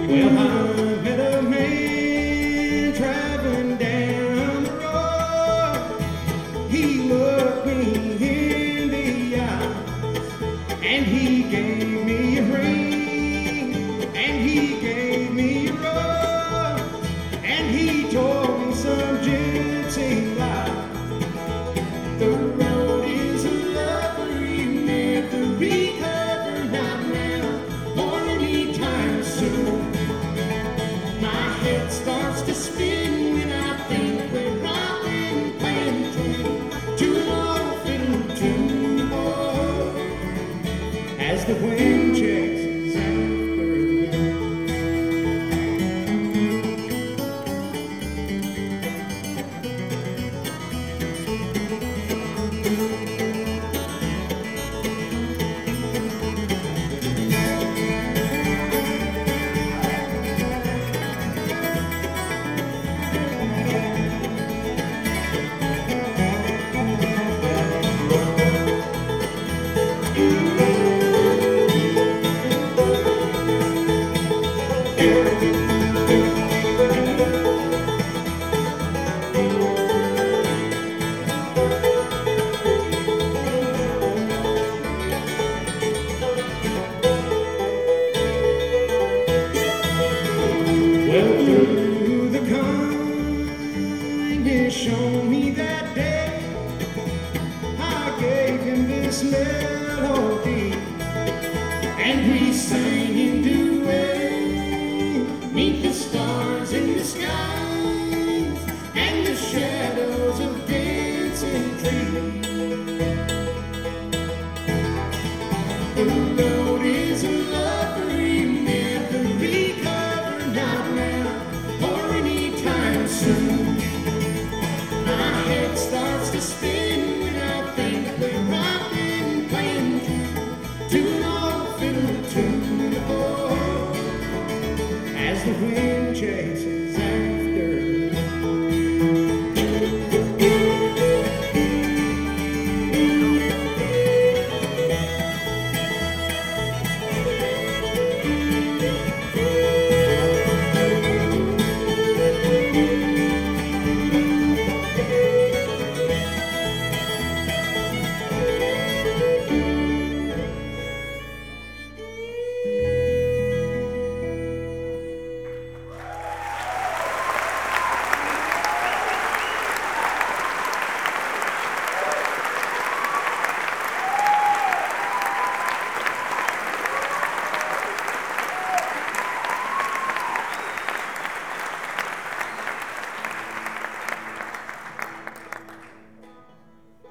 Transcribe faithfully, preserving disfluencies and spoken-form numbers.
Well, I met a man traveling down the road. He looked me in the eye, and he gave me a ring, and he gave me a rose, and he told me some gypsy life. The road is a lover you never recover, not now or anytime soon. My head starts to spin when I think we're rocking, playing tune to an old fiddle tune. Oh, as the wind chases after the well, through the kindness shown me that day, I gave him this melody, and we sang in duet, neath the stars in the skies, and the shadows of dancing trees. The road is a lover you never recover, not now or anytime soon. My head starts to spin when I think we're rocking, playing to an old fiddle tune. Oh, as the wind chases after